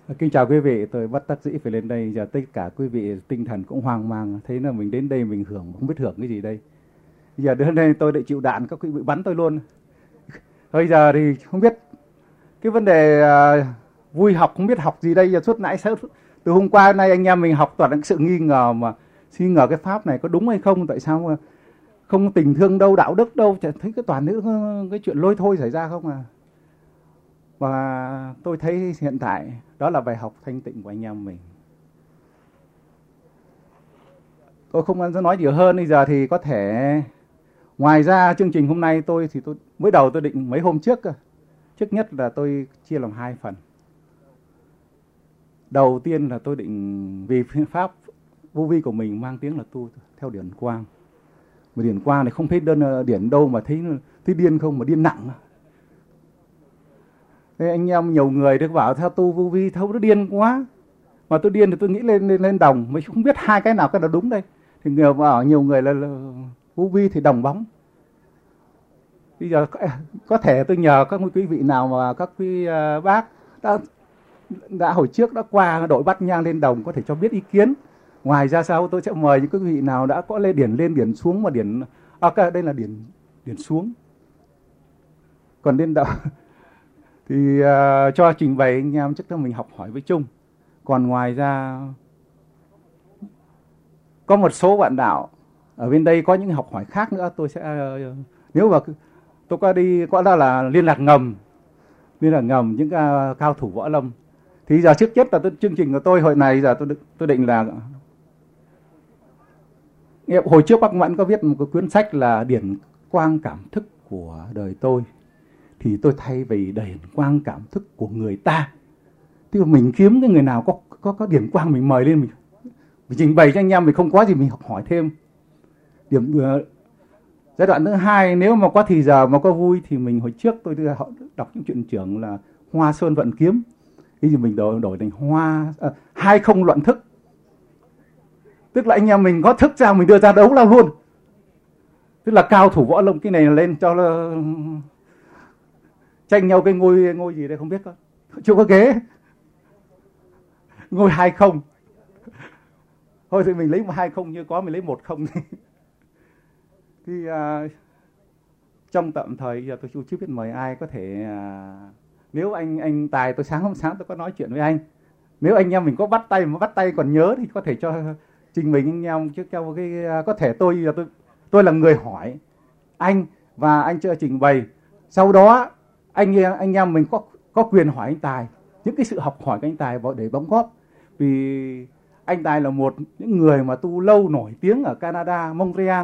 Kính chào quý vị, tôi bất đắc dĩ phải lên đây. Giờ tất cả quý vị tinh thần cũng hoang mang, thấy là mình đến đây mình hưởng, không biết hưởng cái gì đây. Giờ đến đây tôi định chịu đạn, các quý vị bắn tôi luôn. Bây giờ thì không biết cái vấn đề vui học, không biết học gì đây. Giờ suốt nãy từ hôm qua nay anh em mình học toàn là sự nghi ngờ, mà nghi ngờ cái pháp này có đúng hay không, tại sao mà không tình thương đâu, đạo đức đâu, thấy cái toàn những cái chuyện lôi thôi xảy ra không à. Và tôi thấy hiện tại đó là bài học thanh tịnh của anh em mình. Tôi không nói nhiều hơn. Bây giờ thì có thể ngoài ra chương trình hôm nay tôi mới đầu tôi định mấy hôm trước. Trước nhất là tôi chia làm 2 phần. Đầu tiên là tôi định vì pháp vô vi của mình mang tiếng là tu theo điển quang. Mà điển quang này không thấy đơn điển đâu mà thấy điên không, mà điên nặng. Thế anh em nhiều người được bảo theo tu vô vi thâu nó điên quá. Mà tôi điên thì tôi nghĩ lên đồng, mới không biết hai cái nào đúng đây. Thì nhiều người là vô vi thì đồng bóng. Bây giờ có thể tôi nhờ các quý vị nào mà các quý bác đã hồi trước đã qua đội bắt nhang lên đồng có thể cho biết ý kiến. Ngoài ra sau tôi sẽ mời những quý vị nào đã có lên điển xuống mà điển đây là điển xuống. Còn lên đồng thì cho trình bày anh em chắc là mình học hỏi với chung. Còn ngoài ra có một số bạn đạo ở bên đây có những học hỏi khác nữa, tôi sẽ nếu mà tôi có đó là liên lạc ngầm những cao thủ võ lâm. Thì giờ trước nhất là chương trình của tôi hồi này giờ tôi định là hồi trước bác Mẫn có viết một cái cuốn sách là Điển Quang Cảm Thức của đời tôi. Thì tôi thay vì điển quang cảm thức của người ta, tức là mình kiếm cái người nào có điển quang mình mời lên, mình trình bày cho anh em, mình không có gì mình học hỏi thêm. Giai đoạn thứ hai, nếu mà có thì giờ mà có vui thì mình hồi trước tôi đọc những truyện trưởng là Hoa Sơn Vận Kiếm, cái gì mình đổi thành hai không luận thức, tức là anh em mình có thức ra mình đưa ra đấu lao luôn, tức là cao thủ võ lâm. Cái này lên cho tranh nhau cái ngôi gì đây không biết, chưa có ghế, ngôi 20. Thôi thì mình lấy 20 như có, mình lấy 10. Thì trong tạm thời giờ tôi chưa biết mời ai có thể nếu anh Tài, tôi hôm sáng tôi có nói chuyện với anh, nếu anh em mình có bắt tay còn nhớ thì có thể cho trình mình anh em trước cho cái có thể tôi là người hỏi anh và anh chưa trình bày, sau đó anh em mình có quyền hỏi anh Tài những cái sự học hỏi của anh Tài để đóng góp. Vì anh Tài là những người mà tu lâu nổi tiếng ở Canada, Montreal.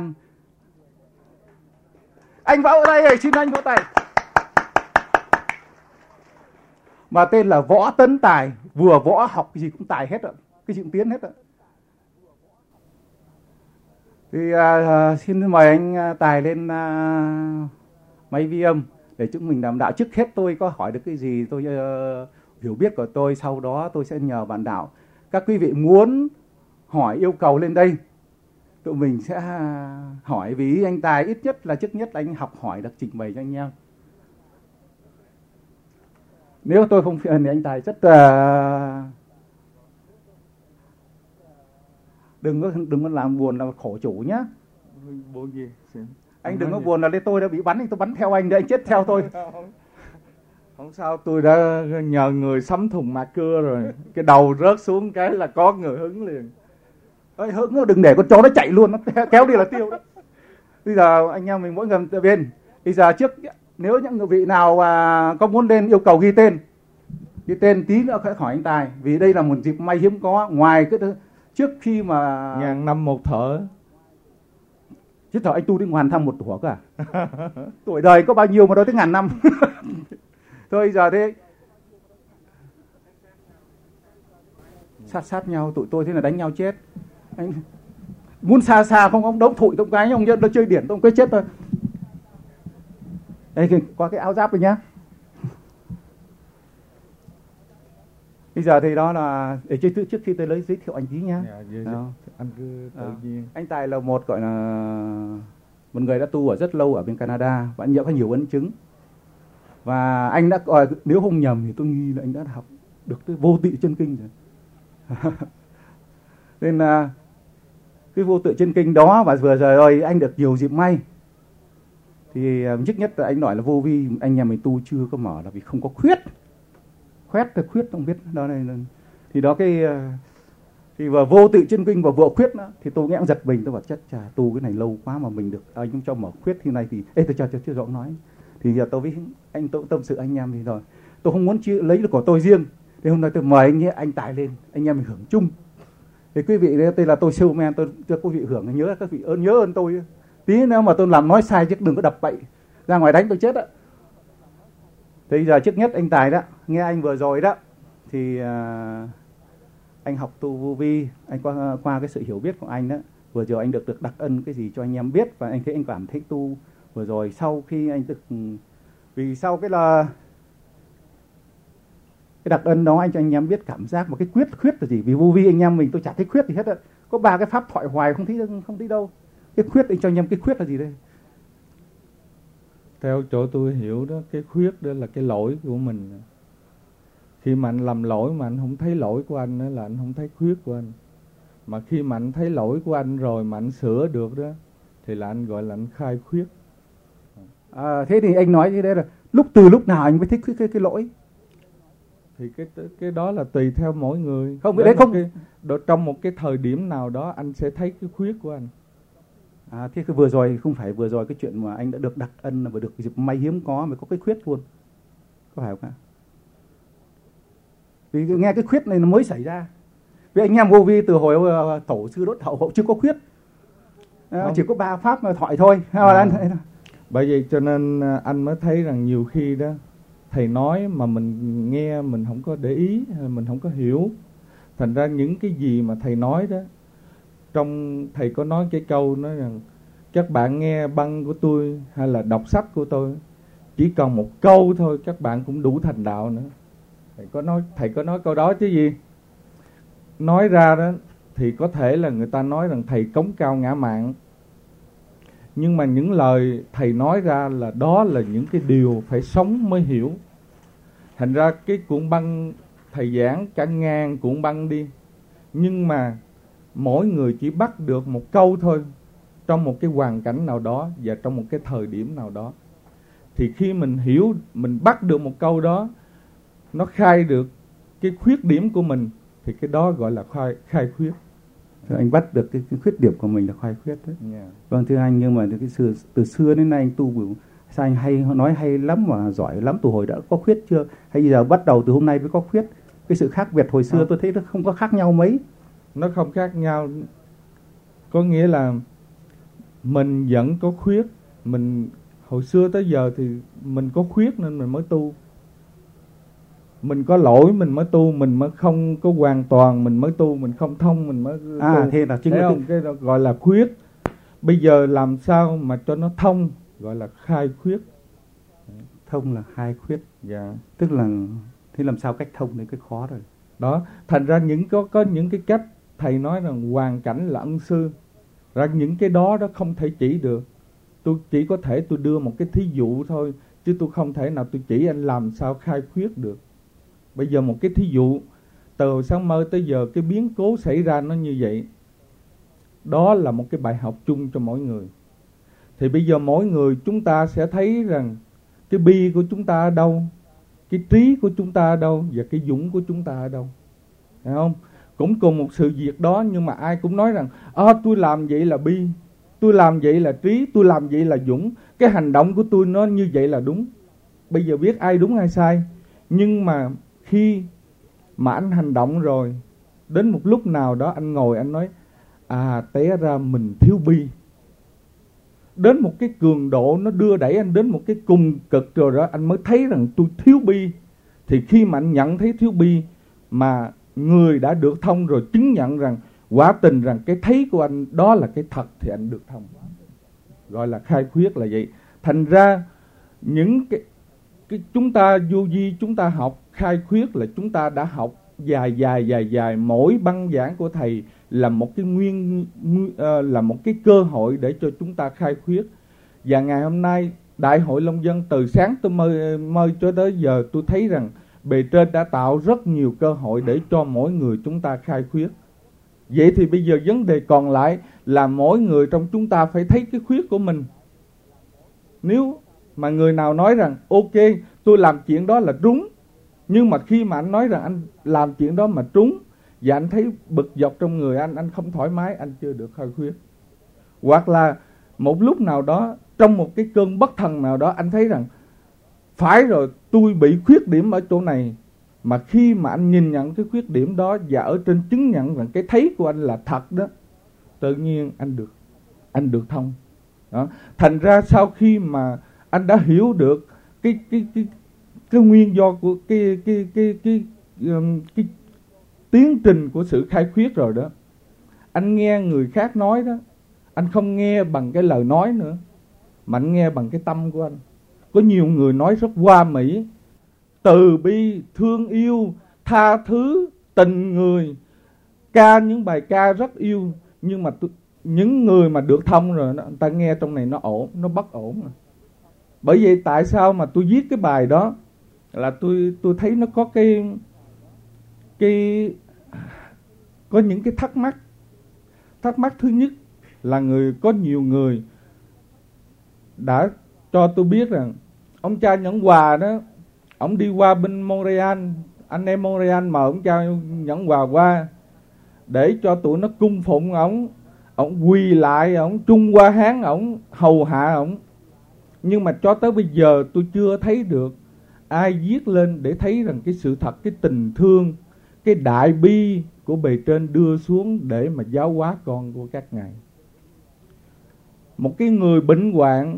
Anh võ đây này, xin anh vỗ tay. Mà tên là Võ Tấn Tài, vừa võ học cái gì cũng tài hết ạ, cái gì cũng tiến hết ạ. Thì xin mời anh Tài lên máy vi âm để chúng mình đàm đạo. Trước hết tôi có hỏi được cái gì tôi hiểu biết của tôi, sau đó tôi sẽ nhờ bạn đạo. Các quý vị muốn hỏi yêu cầu lên đây, tụi mình sẽ hỏi, vì anh Tài ít nhất là trước nhất là anh học hỏi được trình bày cho anh em. Nếu tôi không phiền thì anh Tài rất đừng có làm buồn là khổ chủ nhá. Buồn gì? Anh đừng có buồn là tôi đã bị bắn thì tôi bắn theo anh để anh chết theo tôi. Không sao, tôi đã nhờ người sắm thùng mạc cưa rồi. Cái đầu rớt xuống cái là có người hứng liền. Hứng đừng để con chó nó chạy luôn, nó kéo đi là tiêu đó. Bây giờ anh em mình mỗi người bên. Bây giờ trước nếu những người vị nào có muốn lên yêu cầu ghi tên tí nữa phải hỏi anh Tài, vì đây là một dịp may hiếm có. Ngoài cái trước khi mà 1000 năm một thở. Chứ thở anh tu đến 1000 năm một thủa cả. Tuổi đời có bao nhiêu mà nói tới 1000 năm. Thôi giờ thế sát nhau, tụi tôi thế là đánh nhau chết. Anh muốn xa không, ông đấu thụi tông cái, ông nó chơi điển tông cái chết thôi. Đây có cái áo giáp rồi nhá. Bây giờ thì đó là để trước khi tôi giới thiệu anh tí nhá. Anh cứ tự nhiên. Anh Tài là gọi là một người đã tu ở rất lâu ở bên Canada và có nhiều ấn chứng. Và anh đã nếu không nhầm thì tôi nghi là anh đã học được cái vô tự chân kinh rồi. Nên là cái vô tự chân kinh đó, và vừa rồi anh được nhiều dịp may. Thì nhất nhất là anh nói là vô vi, anh em mình tu chưa có mở là vì không có khuyết. Khuyết không biết đó này. Thì đó cái thì vừa vô tự chân kinh và vừa khuyết nữa, thì tôi nghe giật mình, tôi bảo chắc chà tu cái này lâu quá mà mình được anh cũng cho mở khuyết thế này thì tôi cho rõ nói. Thì giờ tôi với anh tôi tâm sự anh em thì rồi tôi không muốn lấy được của tôi riêng, thì hôm nay tôi mời anh Tài lên, anh em mình hưởng chung. Thì quý vị đây là tôi showman, tôi cho quý vị hưởng, nhớ các vị nhớ ơn tôi tí nữa mà tôi làm nói sai chứ đừng có đập bậy ra ngoài đánh tôi chết á. Thì giờ trước nhất anh Tài đó, nghe anh vừa rồi đó thì anh học tu vô vi, anh qua cái sự hiểu biết của anh đó, vừa rồi anh được đặc ân cái gì cho anh em biết, và anh thấy anh cảm thấy tu vừa rồi sau khi anh được, vì sau cái là cái đặc ân đó anh cho anh em biết cảm giác một cái khuyết là gì. Vì vô vi anh em mình tôi chả thấy khuyết gì hết á, có 3 cái pháp thoại hoài không thấy đâu. Cái khuyết anh cho anh em cái khuyết là gì đây? Theo chỗ tôi hiểu đó, cái khuyết đó là cái lỗi của mình. Khi mà anh làm lỗi mà anh không thấy lỗi của anh đó là anh không thấy khuyết của anh. Mà khi mà anh thấy lỗi của anh rồi mà anh sửa được đó thì là anh gọi là anh khai khuyết. Thế thì anh nói như thế là từ lúc nào anh mới thích cái lỗi? Thì cái đó là tùy theo mỗi người. Không, đấy không. Trong một cái thời điểm nào đó anh sẽ thấy cái khuyết của anh. Thế cái vừa rồi không phải vừa rồi cái chuyện mà anh đã được đặc ân và được dịp may hiếm có mới có cái khuyết luôn, có phải không ạ? Vì nghe cái khuyết này nó mới xảy ra. Vì anh em vô vi từ hồi tổ sư đốt hậu chưa có khuyết, chỉ có 3 pháp mà thoại thôi. Bởi vậy cho nên anh mới thấy rằng nhiều khi đó thầy nói mà mình nghe mình không có để ý, mình không có hiểu. Thành ra những cái gì mà thầy nói đó, trong thầy có nói cái câu nói rằng các bạn nghe băng của tôi hay là đọc sách của tôi, chỉ cần một câu thôi các bạn cũng đủ thành đạo nữa. Thầy có nói câu đó chứ gì. Nói ra đó thì có thể là người ta nói rằng thầy cống cao ngã mạn, nhưng mà những lời thầy nói ra là đó là những cái điều phải sống mới hiểu. Thành ra cái cuộn băng thầy giảng cả ngàn cuộn băng đi, nhưng mà mỗi người chỉ bắt được một câu thôi trong một cái hoàn cảnh nào đó và trong một cái thời điểm nào đó. Thì khi mình hiểu, mình bắt được một câu đó, nó khai được cái khuyết điểm của mình, thì cái đó gọi là khai khuyết. Anh bắt được cái khuyết điểm của mình là khai khuyết đấy. Yeah. Vâng thưa anh, nhưng mà từ xưa đến nay anh tu sao anh hay nói hay lắm mà giỏi lắm, từ hồi đã có khuyết chưa? Hay giờ bắt đầu từ hôm nay mới có khuyết? Cái sự khác biệt hồi xưa tôi thấy nó không có khác nhau mấy. Nó không khác nhau. Có nghĩa là mình vẫn có khuyết. Mình hồi xưa tới giờ thì mình có khuyết nên mình mới tu. Mình có lỗi mình mới tu, mình mới không có hoàn toàn mình mới tu, mình không thông mình mới tu. Thế là chính là cái đó gọi là khuyết. Bây giờ làm sao mà cho nó thông, gọi là khai khuyết. Thông là khai khuyết. Dạ. Tức là thế làm sao cách thông đấy, cái khó rồi. Đó, thành ra có những cái cách thầy nói rằng hoàn cảnh là ân sư. Ra những cái đó không thể chỉ được. Tôi chỉ có thể tôi đưa một cái thí dụ thôi, chứ tôi không thể nào tôi chỉ anh làm sao khai khuyết được. Bây giờ một cái thí dụ, từ hồi sáng mơ tới giờ cái biến cố xảy ra nó như vậy. Đó là một cái bài học chung cho mỗi người. Thì bây giờ mỗi người chúng ta sẽ thấy rằng cái bi của chúng ta ở đâu, cái trí của chúng ta ở đâu, và cái dũng của chúng ta ở đâu. Thấy không? Cũng cùng một sự việc đó, nhưng mà ai cũng nói rằng tôi làm vậy là bi, tôi làm vậy là trí, tôi làm vậy là dũng, cái hành động của tôi nó như vậy là đúng. Bây giờ biết ai đúng ai sai. Nhưng mà khi mà anh hành động rồi, đến một lúc nào đó anh ngồi anh nói té ra mình thiếu bi. Đến một cái cường độ nó đưa đẩy anh đến một cái cùng cực rồi đó, anh mới thấy rằng tôi thiếu bi. Thì khi mà anh nhận thấy thiếu bi, mà người đã được thông rồi chứng nhận rằng quả tình rằng cái thấy của anh đó là cái thật, thì anh được thông. Gọi là khai khuyết là vậy. Thành ra những cái chúng ta vô vi, chúng ta học khai khuyết là chúng ta đã học dài. Mỗi băng giảng của thầy là một cái là một cái cơ hội để cho chúng ta khai khuyết. Và ngày hôm nay Đại hội Long Dân từ sáng tôi mời cho tới giờ, tôi thấy rằng bề trên đã tạo rất nhiều cơ hội để cho mỗi người chúng ta khai khuyết. Vậy thì bây giờ vấn đề còn lại là mỗi người trong chúng ta phải thấy cái khuyết của mình. Nếu mà người nào nói rằng ok, tôi làm chuyện đó là trúng, nhưng mà khi mà anh nói rằng anh làm chuyện đó mà trúng và anh thấy bực dọc trong người anh không thoải mái, anh chưa được khai khuyết. Hoặc là một lúc nào đó, trong một cái cơn bất thần nào đó, anh thấy rằng phải rồi, tôi bị khuyết điểm ở chỗ này. Mà khi mà anh nhìn nhận cái khuyết điểm đó và ở trên chứng nhận rằng cái thấy của anh là thật đó, tự nhiên anh được thông. Đó. Thành ra sau khi mà anh đã hiểu được cái nguyên do của cái tiến trình của sự khai khuyết rồi đó, anh nghe người khác nói đó, anh không nghe bằng cái lời nói nữa, mà anh nghe bằng cái tâm của anh. Có nhiều người nói rất hoa mỹ, từ bi, thương yêu, tha thứ, tình người, ca những bài ca rất yêu, nhưng mà những người mà được thông rồi, người ta nghe trong này nó ổn, nó bất ổn rồi. Bởi vậy tại sao mà tôi viết cái bài đó là tôi thấy nó có có những cái thắc mắc. Thắc mắc thứ nhất là có nhiều người đã cho tôi biết rằng ông cha Nhẫn Hòa đó, ông đi qua bên Montreal, anh em Montreal mời ông cha Nhẫn Hòa qua để cho tụi nó cung phụng ông quỳ lại, ông Trung Hoa Hán, ông hầu hạ ông. Nhưng mà cho tới bây giờ tôi chưa thấy được ai viết lên để thấy rằng cái sự thật, cái tình thương, cái đại bi của bề trên đưa xuống để mà giáo hóa con của các ngài. Một cái người bệnh hoạn,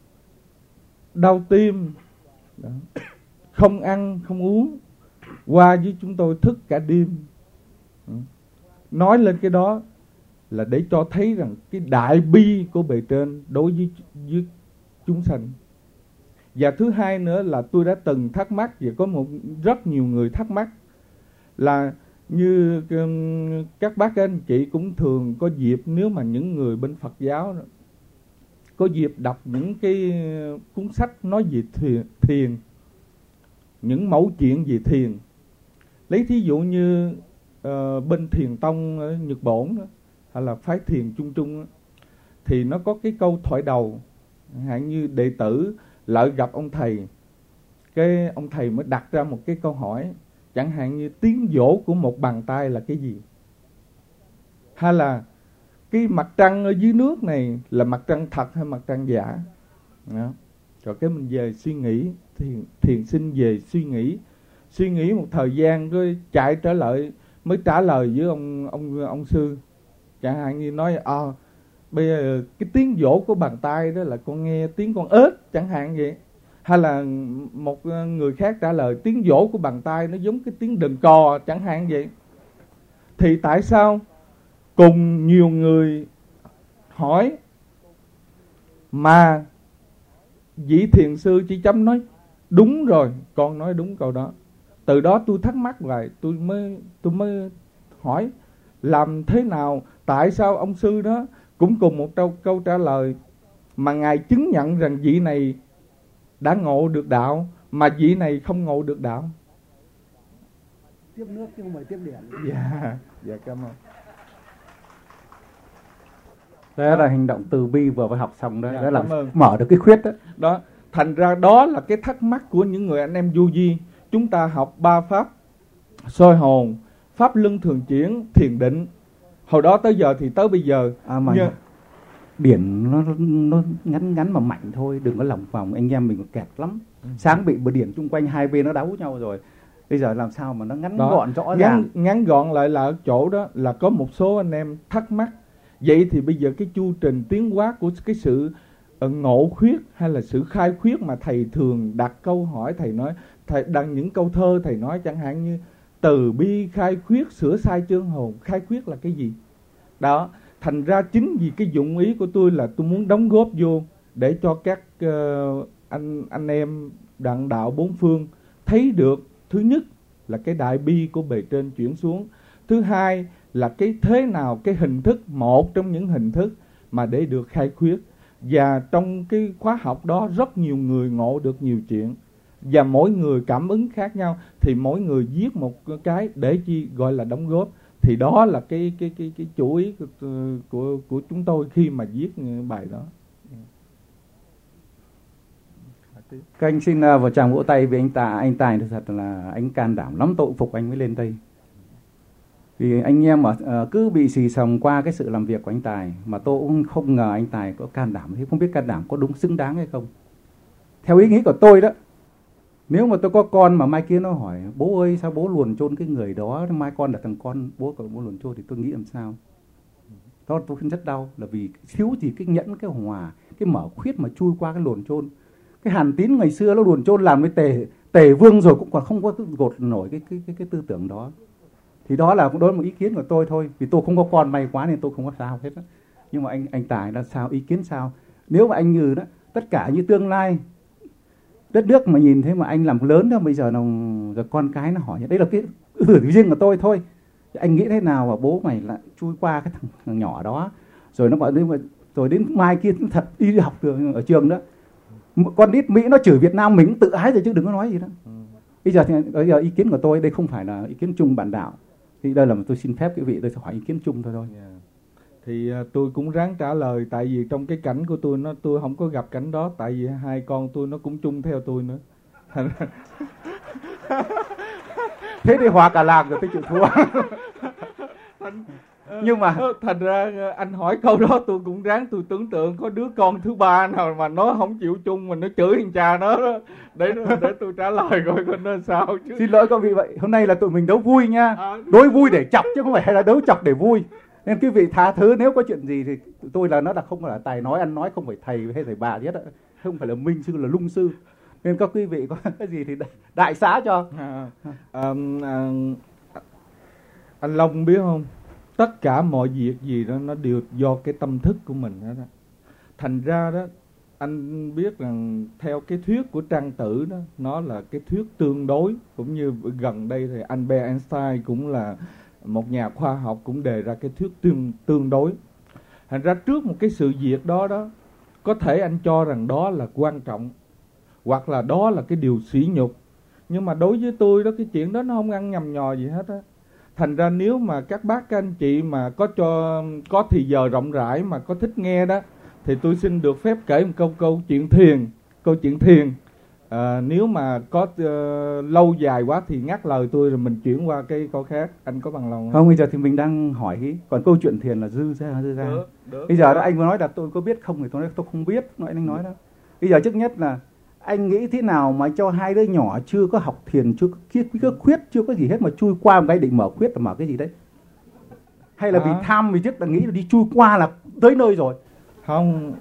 đau tim, đó, không ăn, không uống, qua với chúng tôi thức cả đêm. Nói lên cái đó là để cho thấy rằng cái đại bi của bề trên đối với chúng sanh. Và thứ hai nữa là tôi đã từng thắc mắc, và có rất nhiều người thắc mắc, là như các bác anh chị cũng thường có dịp, nếu mà những người bên Phật giáo đó, có dịp đọc những cái cuốn sách nói về thiền, những mẫu chuyện về thiền. Lấy thí dụ như bên Thiền Tông ở Nhật Bản đó, hay là phái thiền Trung Trung đó, thì nó có cái câu thoại đầu, hạn như đệ tử lỡ gặp ông thầy, cái ông thầy mới đặt ra một cái câu hỏi, chẳng hạn như tiếng vỗ của một bàn tay là cái gì, hay là cái mặt trăng ở dưới nước này là mặt trăng thật hay mặt trăng giả. Đó. Rồi cái mình về suy nghĩ, thiền sinh về suy nghĩ một thời gian, rồi chạy trở lại mới trả lời với ông sư. Chẳng hạn như nói bây giờ cái tiếng vỗ của bàn tay đó là con nghe tiếng con ếch, chẳng hạn vậy. Hay là một người khác trả lời tiếng vỗ của bàn tay nó giống cái tiếng đờn cò, chẳng hạn vậy. Thì tại sao cùng nhiều người hỏi mà vị thiền sư chỉ chấm nói đúng rồi, con nói đúng câu đó. Từ đó tôi thắc mắc lại, tôi mới hỏi làm thế nào, tại sao ông sư đó cũng cùng một câu trả lời mà ngài chứng nhận rằng vị này đã ngộ được đạo mà vị này không ngộ được đạo. Tiếp nước chứ không phải tiếp điện. Dạ cảm ơn. Đó là hành động từ bi vừa mới học xong đó, Dạ, đó là ơn. mở được cái khuyết đó. Đó, thành ra đó là cái thắc mắc của những người anh em vô vi. Chúng ta học 3 pháp soi hồn, pháp luân thường chuyển, thiền định. Hồi đó tới giờ thì tới bây giờ điển nó ngắn mà mạnh thôi, đừng có lỏng vòng, anh em mình còn kẹt lắm. Sáng bị bờ điển chung quanh hai bên nó đấu nhau rồi, bây giờ làm sao mà nó ngắn đó, gọn rõ ràng. Ngắn gọn lại là ở chỗ đó là có một số anh em thắc mắc. Vậy thì bây giờ cái chu trình tiến hóa của cái sự ngộ khuyết hay là sự khai khuyết mà thầy thường đặt câu hỏi, thầy nói, thầy đăng những câu thơ thầy nói chẳng hạn như từ bi khai khuyết, sửa sai chương hồn, khai khuyết là cái gì? Đó, thành ra chính vì cái dụng ý của tôi là tôi muốn đóng góp vô để cho các anh em đặng đạo bốn phương thấy được, thứ nhất là cái đại bi của bề trên chuyển xuống, thứ hai là cái thế nào, cái hình thức, một trong những hình thức mà để được khai khuyết. Và trong cái khóa học đó rất nhiều người ngộ được nhiều chuyện. và mỗi người cảm ứng khác nhau, thì mỗi người viết một cái để chi gọi là đóng góp. Thì đó là cái chủ ý của chúng tôi khi mà viết bài đó. Các anh xin vào tràng vỗ tay vì anh Tài thật là anh can đảm lắm, tôi phục anh mới lên đây. Vì anh em cứ bị xì xầm qua cái sự làm việc của anh Tài, mà tôi cũng không ngờ anh Tài có can đảm thế. Không biết can đảm có đúng xứng đáng hay không. Theo ý nghĩ của tôi đó, nếu mà tôi có con mà mai kia nó hỏi bố ơi sao bố luồn chôn cái người đó, mai con là thằng con bố luồn chôn, thì tôi nghĩ làm sao. Đó tôi rất đau, là vì thiếu gì cái nhẫn, cái hòa, cái mở khuyết mà chui qua cái luồn chôn. Cái Hàn Tín ngày xưa nó luồn chôn làm với tề vương rồi cũng còn không có gột nổi cái tư tưởng đó. Thì đó là một ý kiến của tôi thôi, vì tôi không có con may quá nên tôi không có sao hết đó. Nhưng mà anh Tài là sao, ý kiến sao? Nếu mà anh Như đó, tất cả như tương lai đất nước mà nhìn thấy mà anh làm lớn đó, bây giờ rồi con cái nó hỏi, đấy là cái tưởng riêng của tôi thôi. Anh nghĩ thế nào mà bố mày lại chui qua cái thằng nhỏ đó, rồi nó gọi rồi đến mai kia nó thật đi học ở trường đó, con nít Mỹ nó chửi Việt Nam mình tự ái rồi chứ đừng có nói gì đó. Bây giờ ý kiến của tôi đây không phải là ý kiến chung bản đạo, thì đây là tôi xin phép quý vị tôi sẽ hỏi ý kiến chung thôi. Thì tôi cũng ráng trả lời, tại vì trong cái cảnh của tôi không có gặp cảnh đó, tại vì hai con tôi nó cũng chung theo tôi nữa. Thế thì hòa cả làng rồi, tôi chịu thua. Nhưng mà thành ra anh hỏi câu đó tôi cũng ráng tôi tưởng tượng có đứa con thứ ba nào mà nó không chịu chung mà nó chửi thằng cha nó đó, để tôi trả lời coi nó sao chứ. Xin lỗi các vị, vậy hôm nay là tụi mình đấu vui nha, đối vui để chọc chứ không phải là đấu chọc để vui, nên quý vị tha thứ. Nếu có chuyện gì thì tụi tôi là nó là không phải là tài nói ăn nói, không phải thầy hay thầy bà gì hết, không phải là minh sư là lung sư, nên các quý vị có cái gì thì đại xá cho. Anh Long biết không, tất cả mọi việc gì đó nó đều do cái tâm thức của mình đó. Thành ra đó, anh biết rằng theo cái thuyết của Trang Tử đó, nó là cái thuyết tương đối, cũng như gần đây thì Albert Einstein cũng là một nhà khoa học cũng đề ra cái thuyết tương đối. Thành ra trước một cái sự việc đó, có thể anh cho rằng đó là quan trọng, hoặc là đó là cái điều sỉ nhục, nhưng mà đối với tôi đó, cái chuyện đó nó không ăn nhầm nhò gì hết á. Thành ra nếu mà các bác các anh chị mà có thì giờ rộng rãi mà có thích nghe đó, thì tôi xin được phép kể một câu chuyện thiền. Nếu mà có lâu dài quá thì ngắt lời tôi rồi mình chuyển qua cái câu khác. Anh có bằng lòng không? Không, bây giờ thì mình đang hỏi còn câu chuyện thiền là dư ra. Bây giờ đó anh vừa nói là tôi có biết không thì tôi nói tôi không biết, anh nói đó. Bây giờ trước nhất là anh nghĩ thế nào mà cho hai đứa nhỏ chưa có học thiền, chưa có khuyết, chưa có gì hết mà chui qua một cái định mở khuyết là mở cái gì đấy? Hay là vì tham, vì trước là nghĩ là đi chui qua là tới nơi rồi? Không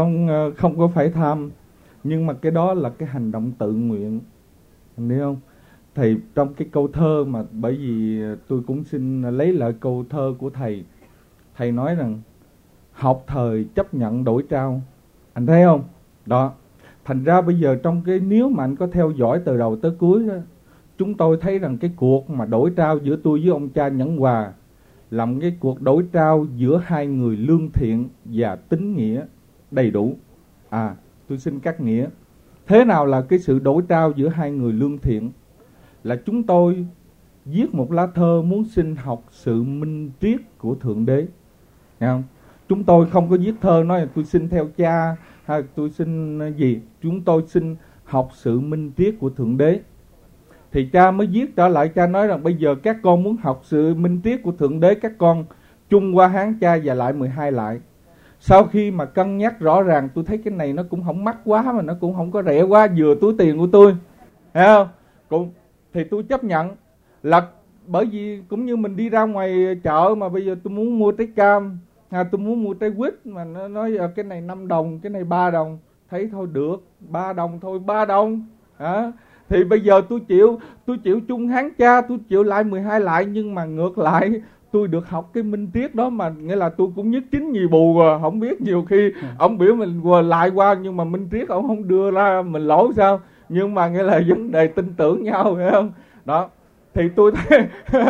có phải tham, nhưng mà cái đó là cái hành động tự nguyện, anh biết không? Thì trong cái câu thơ mà, bởi vì tôi cũng xin lấy lại câu thơ của thầy nói rằng học thời chấp nhận đổi trao, anh thấy không? Đó. Thành ra bây giờ trong cái, nếu mà anh có theo dõi từ đầu tới cuối đó, chúng tôi thấy rằng cái cuộc mà đổi trao giữa tôi với ông cha Nhẫn Hòa là một cái cuộc đổi trao giữa hai người lương thiện và tín nghĩa đầy đủ. Tôi xin cắt nghĩa. Thế nào là cái sự đổi trao giữa hai người lương thiện? Là chúng tôi viết một lá thơ muốn xin học sự minh triết của Thượng Đế, nghe không? Chúng tôi không có viết thơ nói là tôi xin theo cha hay tôi xin gì. Chúng tôi xin học sự minh triết của Thượng Đế. Thì cha mới viết trở lại, cha nói rằng bây giờ các con muốn học sự minh triết của Thượng Đế, các con chung qua Hán cha và lại 12 lại. Sau khi mà cân nhắc rõ ràng, tôi thấy cái này nó cũng không mắc quá mà nó cũng không có rẻ quá, vừa túi tiền của tôi, thấy không? Thì tôi chấp nhận, là bởi vì cũng như mình đi ra ngoài chợ mà bây giờ tôi muốn mua trái cam, tôi muốn mua trái quýt mà nó nói cái này 5 đồng, cái này 3 đồng, thấy thôi được, 3 đồng thôi, 3 đồng. Thì bây giờ tôi chịu chung Hán cha, tôi chịu lại 12 lại, nhưng mà ngược lại tôi được học cái minh triết đó, mà nghĩa là tôi cũng nhất chính nhì bù rồi, không biết nhiều khi ông biểu mình lại qua nhưng mà minh triết ông không đưa ra, mình lỗi sao? Nhưng mà nghĩa là vấn đề tin tưởng nhau, phải không? Đó, thì tôi thấy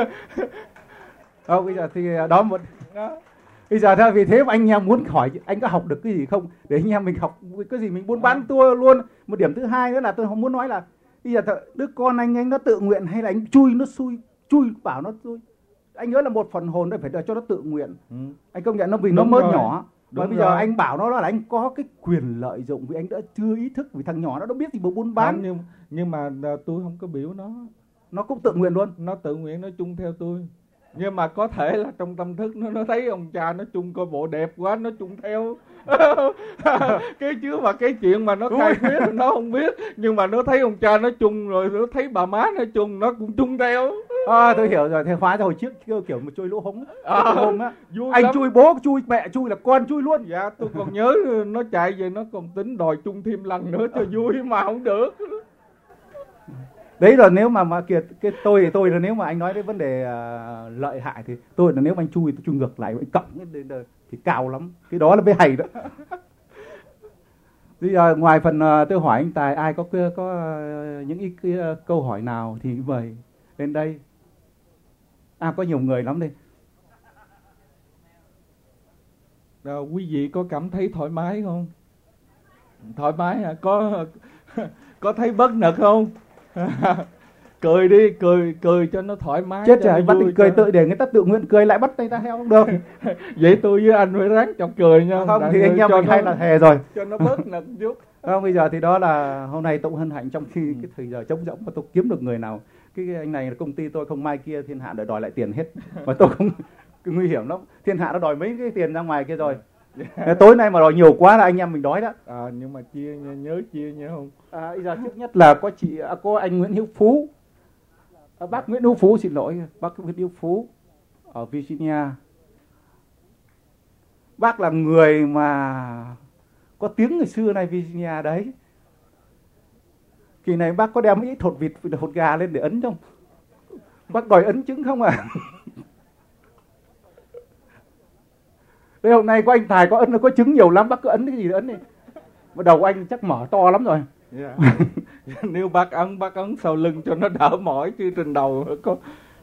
bây giờ thì đó một đó. Bây giờ theo vì thế mà anh em muốn hỏi anh có học được cái gì không, để anh em mình học cái gì mình buôn bán tour luôn. Một điểm thứ hai nữa là tôi không muốn nói là Bây giờ đứa con anh nó tự nguyện hay là anh chui nó chui bảo nó chui? Anh nhớ là một phần hồn đấy phải cho nó tự nguyện. Anh công nhận nó vì nó mới nhỏ. Và bây giờ anh bảo nó là anh có cái quyền lợi dụng vì anh đã chưa ý thức, vì thằng nhỏ nó đâu biết gì mà buôn bán. Không, nhưng mà tôi không có biểu nó cũng tự nguyện luôn. Nó tự nguyện, nó chung theo tôi. Nhưng mà có thể là trong tâm thức nó thấy ông cha nó chung coi bộ đẹp quá, nó chung theo. Cái chứ mà cái chuyện mà nó khai quyết nó không biết, nhưng mà nó thấy ông cha nó chung rồi, nó thấy bà má nó chung, nó cũng chung theo. Tôi hiểu rồi. Thế hóa ra hồi trước kiểu một chui lỗ hống á. Anh lắm. chui bố, chui mẹ, chui là con chui luôn. Dạ, tôi còn nhớ nó chạy về nó còn tính đòi chung thêm lần nữa cho vui mà không được. Đấy là nếu mà cái tôi là nếu mà anh nói đến vấn đề lợi hại thì tôi là nếu mà anh chui tôi chui ngược lại, anh cộng thì cao lắm. Cái đó là mới hay đó. Bây giờ ngoài phần tôi hỏi anh Tài, ai có những câu hỏi nào thì mời lên đây. Có nhiều người lắm đây. Quý vị có cảm thấy thoải mái không? Thoải mái hả? Có thấy bất lực không? Cười đi, cười cho nó thoải mái. Chết rồi, bắt đi cười tự để người ta tự nguyện cười lại bắt tay ta theo không được. Vậy tôi với anh phải ráng chọc cười nha. Không thì anh em mình hay là thề rồi. Cho nó bớt lực chút. Không, bây giờ thì đó là hôm nay tôi hân hạnh trong khi cái thời giờ trống rỗng mà tôi kiếm được người nào. Cái anh này là công ty tôi không mai kia thiên hạ đòi lại tiền hết. Mà tôi không nguy hiểm lắm. Thiên hạ nó đòi mấy cái tiền ra ngoài kia rồi. Tối nay mà đòi nhiều quá là anh em mình đói đó. Nhưng mà chia nha, nhớ chia nha không? Bây giờ trước nhất là có anh Nguyễn Hữu Phú. Bác Nguyễn Hữu Phú, xin lỗi, bác Nguyễn Hữu Phú ở Virginia. Bác là người mà có tiếng ngày xưa này Virginia đấy. Kỳ này bác có đem ít thột vịt, thột gà lên để ấn không? Bác đòi ấn trứng không à? Đây hôm nay có anh Tài có ấn, có trứng nhiều lắm, bác cứ ấn cái gì ấn đi. Mà đầu anh chắc mở to lắm rồi. Yeah. Nếu bác ấn sau lưng cho nó đỡ mỏi chứ trên đầu có.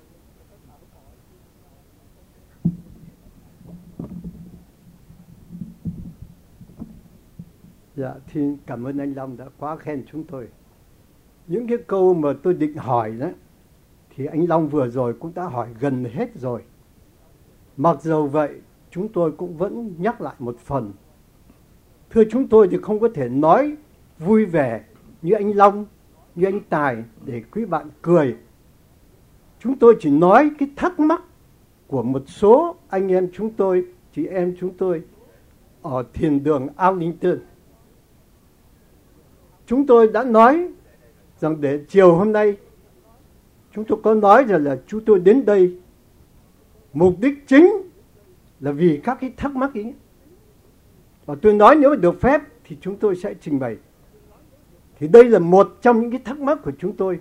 Dạ, thì cảm ơn anh Long đã quá khen chúng tôi. Những cái câu mà tôi định hỏi đó thì anh Long vừa rồi cũng đã hỏi gần hết rồi. Mặc dù vậy, chúng tôi cũng vẫn nhắc lại một phần. Thưa chúng tôi thì không có thể nói vui vẻ như anh Long, như anh Tài để quý bạn cười. Chúng tôi chỉ nói cái thắc mắc của một số anh em chúng tôi, chị em chúng tôi ở thiền đường Arlington. Chúng tôi đã nói rằng để chiều hôm nay chúng tôi có nói rằng là chúng tôi đến đây mục đích chính là vì các cái thắc mắc ấy. Và tôi nói nếu được phép thì chúng tôi sẽ trình bày. Thì đây là một trong những cái thắc mắc của chúng tôi.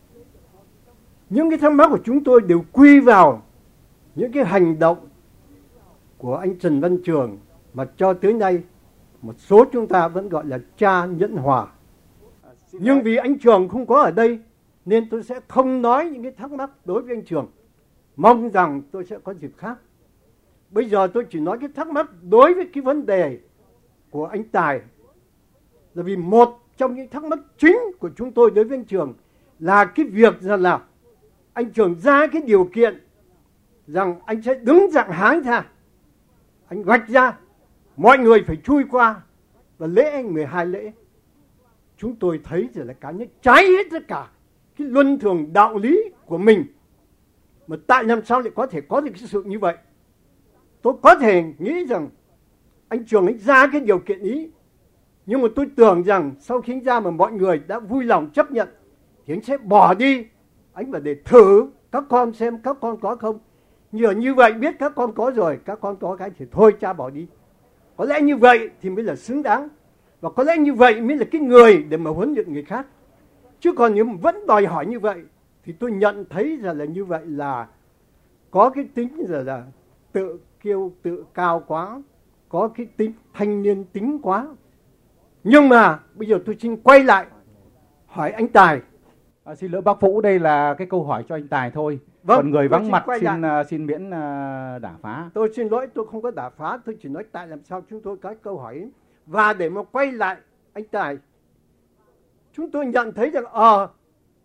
Những cái thắc mắc của chúng tôi đều quy vào những cái hành động của anh Trần Văn Trường mà cho tới nay một số chúng ta vẫn gọi là cha nhẫn hòa. Nhưng vì anh Trường không có ở đây nên tôi sẽ không nói những cái thắc mắc đối với anh Trường. Mong rằng tôi sẽ có dịp khác. Bây giờ tôi chỉ nói cái thắc mắc đối với cái vấn đề của anh Tài. Là vì một trong những thắc mắc chính của chúng tôi đối với anh Trường là cái việc rằng là anh Trường ra cái điều kiện rằng anh sẽ đứng dạng háng ra. Anh vạch ra mọi người phải chui qua và lễ anh 12 lễ. Chúng tôi thấy rằng là cá nhân trái hết tất cả cái luân thường đạo lý của mình. Mà tại làm sao lại có thể có được cái sự như vậy? Tôi có thể nghĩ rằng anh Trường anh ra cái điều kiện ý. Nhưng mà tôi tưởng rằng sau khi anh ra mà mọi người đã vui lòng chấp nhận thì anh sẽ bỏ đi. Anh phải để thử các con xem các con có không. Như vậy biết các con có rồi, các con có cái thì thôi cha bỏ đi. Có lẽ như vậy thì mới là xứng đáng. Và có lẽ như vậy mới là cái người để mà huấn luyện người khác. Chứ còn nếu vẫn đòi hỏi như vậy thì tôi nhận thấy rằng là như vậy là có cái tính là tự kiêu tự cao quá, có cái tính thanh niên tính quá. Nhưng mà bây giờ tôi xin quay lại hỏi anh Tài. Xin lỗi bác Vũ, đây là cái câu hỏi cho anh Tài thôi. Vâng, còn người vắng mặt xin miễn đả phá. Tôi xin lỗi, tôi không có đả phá, tôi chỉ nói tại làm sao chúng tôi có câu hỏi ấy. Và để mà quay lại anh Tài, chúng tôi nhận thấy rằng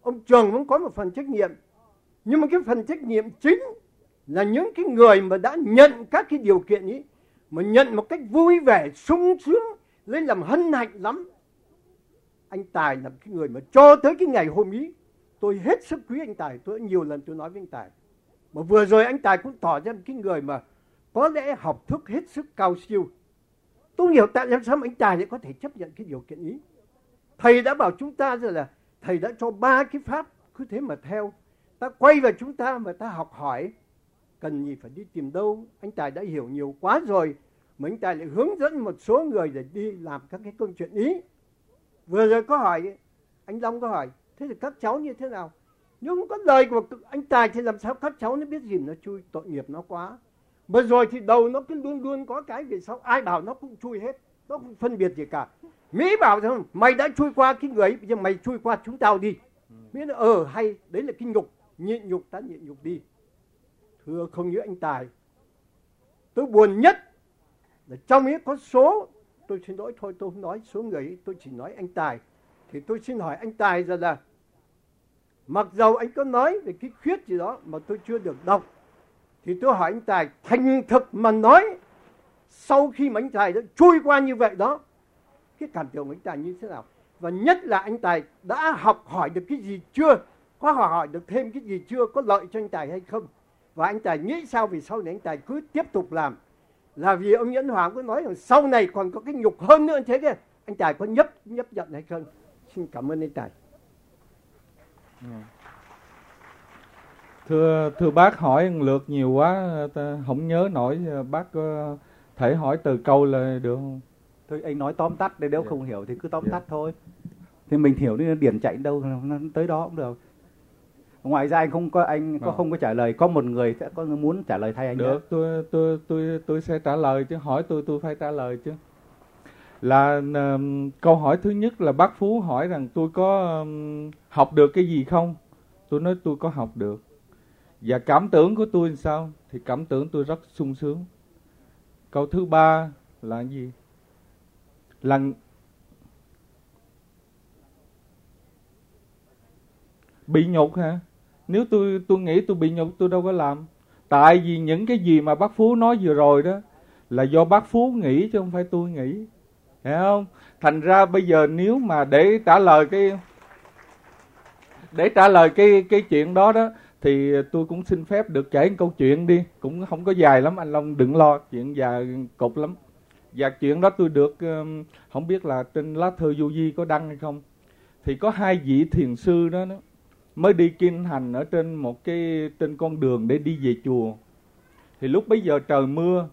ông trường cũng có một phần trách nhiệm. Nhưng mà cái phần trách nhiệm chính là những cái người mà đã nhận các cái điều kiện ấy, mà nhận một cách vui vẻ, sung sướng, lên làm hân hạnh lắm. Anh Tài là cái người mà cho tới cái ngày hôm ấy, tôi hết sức quý anh Tài. Tôi nhiều lần tôi nói với anh Tài. Mà vừa rồi anh Tài cũng tỏ ra một cái người mà có lẽ học thức hết sức cao siêu. Tôi hiểu tại sao anh Tài lại có thể chấp nhận cái điều kiện ý. Thầy đã bảo chúng ta rồi là thầy đã cho 3 cái pháp, cứ thế mà theo. Ta quay vào chúng ta mà ta học hỏi, cần gì phải đi tìm đâu. Anh Tài đã hiểu nhiều quá rồi, mà anh Tài lại hướng dẫn một số người để đi làm các cái công chuyện ý. Vừa rồi có hỏi, anh Long có hỏi, thế thì các cháu như thế nào? Nhưng không có lời của anh Tài thì làm sao các cháu nó biết gì nó chui, tội nghiệp nó quá. Vừa rồi thì đầu nó cứ luôn luôn có cái về sau, ai bảo nó cũng chui hết, nó không phân biệt gì cả. Mỹ bảo rằng mày đã chui qua cái người ấy, nhưng mày chui qua chúng tao đi. Mỹ nói hay, đấy là cái nhục, nhịn nhục ta nhịn nhục đi. Thưa không như anh Tài, tôi buồn nhất là trong ấy có số, tôi xin lỗi thôi tôi không nói số người ấy, tôi chỉ nói anh Tài. Thì tôi xin hỏi anh Tài rằng là mặc dầu anh có nói về cái khuyết gì đó mà tôi chưa được đọc, thì tôi hỏi anh Tài thành thực mà nói, sau khi mà anh Tài đã chui qua như vậy đó, cái cảm tưởng của anh Tài như thế nào? Và nhất là anh Tài đã học hỏi được cái gì chưa? Có học hỏi được thêm cái gì chưa? Có lợi cho anh Tài hay không? Và anh Tài nghĩ sao vì sau này anh Tài cứ tiếp tục làm? Là vì ông Nhẫn Hoàng có nói rằng sau này còn có cái nhục hơn nữa thế kia. Anh Tài có nhấp nhận hay không? Xin cảm ơn anh Tài. Thưa bác hỏi lượt nhiều quá, ta không nhớ nổi, bác có thể hỏi từ câu là được không? Thôi anh nói tóm tắt, để nếu không hiểu thì cứ tóm tắt thôi. Thì mình hiểu nên điển chạy đâu, nó tới đó cũng được. Ngoài ra anh không có trả lời, có một người sẽ có người muốn trả lời thay anh. Được, tôi sẽ trả lời chứ, hỏi tôi phải trả lời chứ. Là câu hỏi thứ nhất là bác Phú hỏi rằng tôi có học được cái gì không? Tôi nói tôi có học được. Và cảm tưởng của tôi làm sao? Thì cảm tưởng tôi rất sung sướng. Câu thứ ba là gì? Là bị nhục hả? Nếu tôi nghĩ tôi bị nhục tôi đâu có làm. Tại vì những cái gì mà bác Phú nói vừa rồi đó là do bác Phú nghĩ chứ không phải tôi nghĩ. Hiểu không? Thành ra bây giờ nếu mà để trả lời cái chuyện đó đó thì tôi cũng xin phép được kể một câu chuyện đi, cũng không có dài lắm, anh Long đừng lo, chuyện dài cục lắm. Và chuyện đó tôi được không biết là trên lá thư vô vi có đăng hay không. Thì có 2 vị thiền sư đó mới đi kinh hành ở trên con đường để đi về chùa. Thì lúc bấy giờ trời mưa,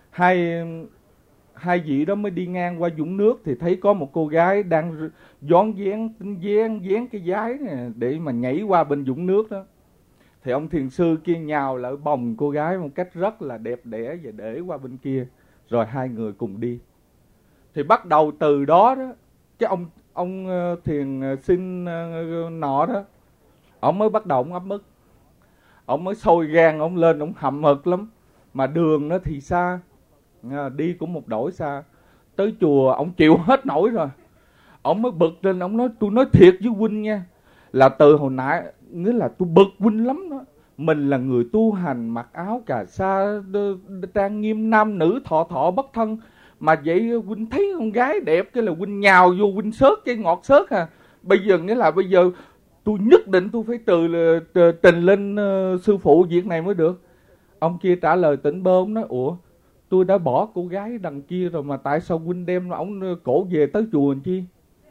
hai vị đó mới đi ngang qua vũng nước thì thấy có một cô gái đang vén cái váy này để mà nhảy qua bên vũng nước đó. Thì ông thiền sư kia nhào lại bồng cô gái một cách rất là đẹp đẽ và để qua bên kia, rồi 2 người cùng đi. Thì bắt đầu từ đó đó, cái ông thiền sinh nọ đó, ông mới bắt đầu ông ấp ức, ông mới sôi gan, ông lên, ông hậm hực lắm. Mà đường nó thì xa, đi cũng một đổi xa. Tới chùa ông chịu hết nổi rồi, ông mới bực lên, ông nói tôi nói thiệt với huynh nha, là từ hồi nãy nghĩa là tôi bực huynh lắm đó. Mình là người tu hành, mặc áo cà sa trang nghiêm, nam nữ thọ bất thân, mà vậy huynh thấy con gái đẹp cái là huynh nhào vô huynh sớt cái ngọt sớt à. Bây giờ nghĩa là bây giờ tôi nhất định tôi phải trình lên sư phụ việc này mới được. Ông kia trả lời tỉnh bơ, ông nói ủa tôi đã bỏ cô gái đằng kia rồi mà tại sao huynh đem ổng cổ về tới chùa làm chi?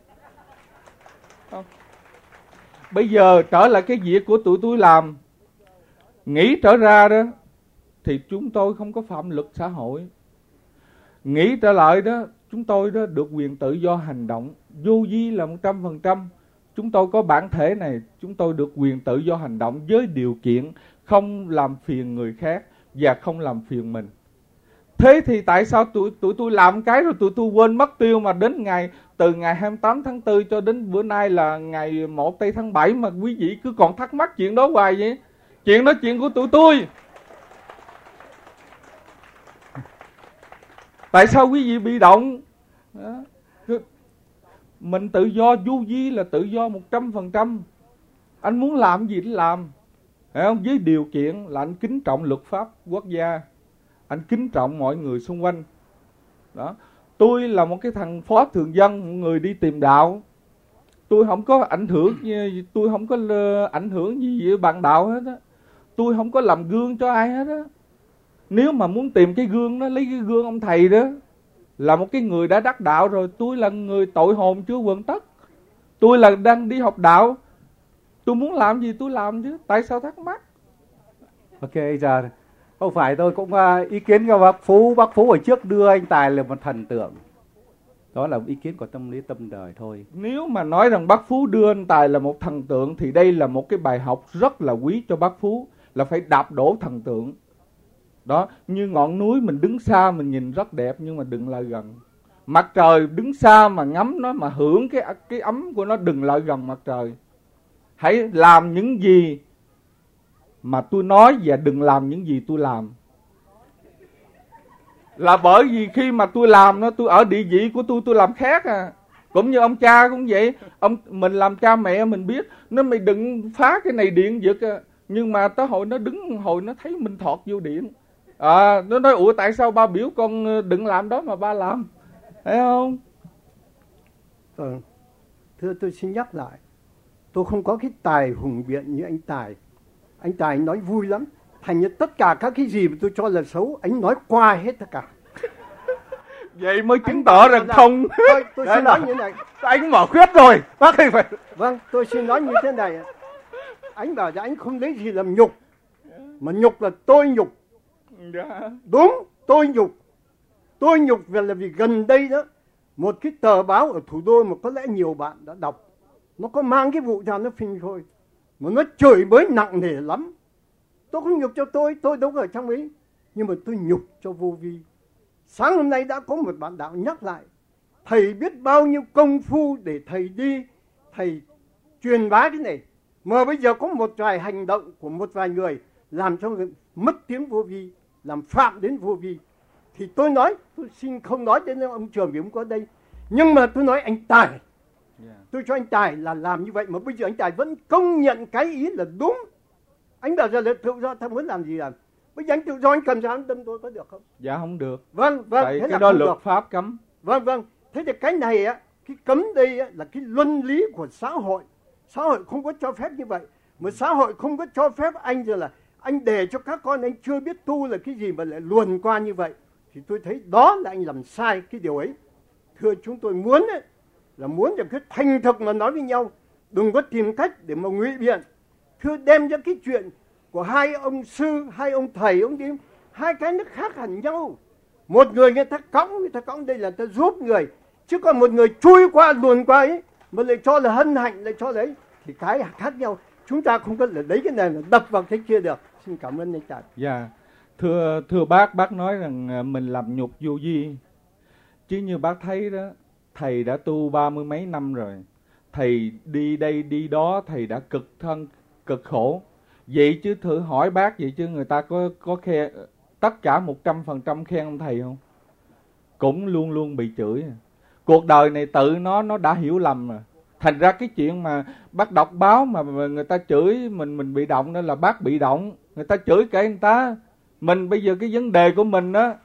Bây giờ trở lại cái việc của tụi tôi làm, nghĩ trở ra đó thì chúng tôi không có phạm luật xã hội. Nghĩ trở lại đó, chúng tôi đó được quyền tự do hành động, vô vi là 100%. Chúng tôi có bản thể này, chúng tôi được quyền tự do hành động với điều kiện không làm phiền người khác và không làm phiền mình. Thế thì tại sao tụi tôi làm cái rồi tụi tôi quên mất tiêu, mà đến từ ngày 28 tháng 4 cho đến bữa nay là ngày 1 tây tháng 7 mà quý vị cứ còn thắc mắc chuyện đó hoài vậy? Chuyện đó chuyện của tụi tôi. Tại sao quý vị bị động? Đó. Mình tự do, vô vi là tự do 100%. Anh muốn làm gì thì làm, phải không? Với điều kiện là anh kính trọng luật pháp quốc gia, anh kính trọng mọi người xung quanh. Đó. Tôi là một cái thằng phó thường dân, một người đi tìm đạo. Tôi không có ảnh hưởng gì với bạn đạo hết á. Tôi không có làm gương cho ai hết á. Nếu mà muốn tìm cái gương đó, lấy cái gương ông thầy đó, là một cái người đã đắc đạo rồi. Tôi là người tội hồn chưa quần tất. Tôi là đang đi học đạo. Tôi muốn làm gì tôi làm chứ. Tại sao thắc mắc? Ok, giờ không phải tôi cũng ý kiến cho bác Phú. Bác Phú hồi trước đưa anh Tài là một thần tượng. Đó là ý kiến của tâm lý tâm đời thôi. Nếu mà nói rằng bác Phú đưa anh Tài là một thần tượng, thì đây là một cái bài học rất là quý cho bác Phú, là phải đạp đổ thần tượng. Đó, như ngọn núi mình đứng xa mình nhìn rất đẹp, nhưng mà đừng lại gần. Mặt trời đứng xa mà ngắm nó, mà hưởng cái ấm của nó, đừng lại gần mặt trời. Hãy làm những gì mà tôi nói, và đừng làm những gì tôi làm. Là bởi vì khi mà tôi làm nó, tôi ở địa vị của tôi làm khác à. Cũng như ông cha cũng vậy. Mình làm cha mẹ mình biết, nó mày đừng phá cái này điện giật à. Nhưng mà tới hồi nó đứng, hồi nó thấy mình thọt vô điện, nó nói ủa tại sao ba biểu con đừng làm đó mà ba làm, thấy không? Thưa tôi xin nhắc lại, tôi không có cái tài hùng biện như anh Tài. Anh Tài nói vui lắm, thành như tất cả các cái gì mà tôi cho là xấu, anh nói qua hết tất cả. Vậy mới chứng tỏ rằng không. Tôi xin nói như thế này. Anh mở khuyết rồi. Vâng, tôi xin nói như thế này. Anh bảo là anh không lấy gì làm nhục, mà nhục là tôi nhục. Đúng, tôi nhục. Tôi nhục là vì gần đây đó, một cái tờ báo ở thủ đô mà có lẽ nhiều bạn đã đọc, nó có mang cái vụ ra nó phình thôi, mà nó chửi bới nặng nề lắm. Tôi không nhục cho tôi đâu có ở trong ấy, nhưng mà tôi nhục cho vô vi. Sáng hôm nay đã có một bạn đạo nhắc lại, thầy biết bao nhiêu công phu để thầy đi, thầy truyền bá cái này, mà bây giờ có một vài hành động của một vài người làm cho người mất tiếng vô vi, làm phạm đến vô vi. Thì tôi nói, tôi xin không nói đến ông Trường vì ông có đây, nhưng mà tôi nói anh Tài, tôi cho anh Tài là làm như vậy, mà bây giờ anh Tài vẫn công nhận cái ý là đúng. Anh bảo giờ là tự do, ta muốn làm gì làm. Bây giờ anh tự do, anh cầm dao đâm tôi có được không? Dạ không được. Vâng, tại thế cái đó luật pháp cấm. Vâng, thế thì cái này á, cái cấm đây á, là cái luân lý của xã hội. Xã hội không có cho phép như vậy. Mà xã hội không có cho phép anh giờ là anh để cho các con anh chưa biết tu là cái gì mà lại luồn qua như vậy. Thì tôi thấy đó là anh làm sai cái điều ấy. Thưa chúng tôi muốn ấy, là muốn được cái thành thực mà nói với nhau, đừng có tìm cách để mà ngụy biện. Thưa đem cho cái chuyện của hai ông sư, hai ông thầy, ông đi, hai cái nó khác hẳn nhau. Một người người ta cõng đây là ta giúp người, chứ còn một người chui qua luồn qua ấy mà lại cho là hân hạnh, lại cho đấy thì cái khác nhau. Chúng ta không có lấy cái này là đập vào cái kia được. Xin cảm ơn anh Tài. Dạ, thưa bác nói rằng mình làm nhục vô vi, chứ như bác thấy đó, thầy đã tu 30 mấy năm rồi, thầy đi đây đi đó, thầy đã cực khổ. Vậy chứ thử hỏi bác, vậy chứ người ta có khen tất cả 100% khen ông thầy không? Cũng luôn luôn bị chửi. Cuộc đời này tự nó đã hiểu lầm rồi. Thành ra cái chuyện mà bác đọc báo mà người ta chửi mình bị động, đó là bác bị động. Người ta chửi kệ người ta. Mình bây giờ cái vấn đề của mình á,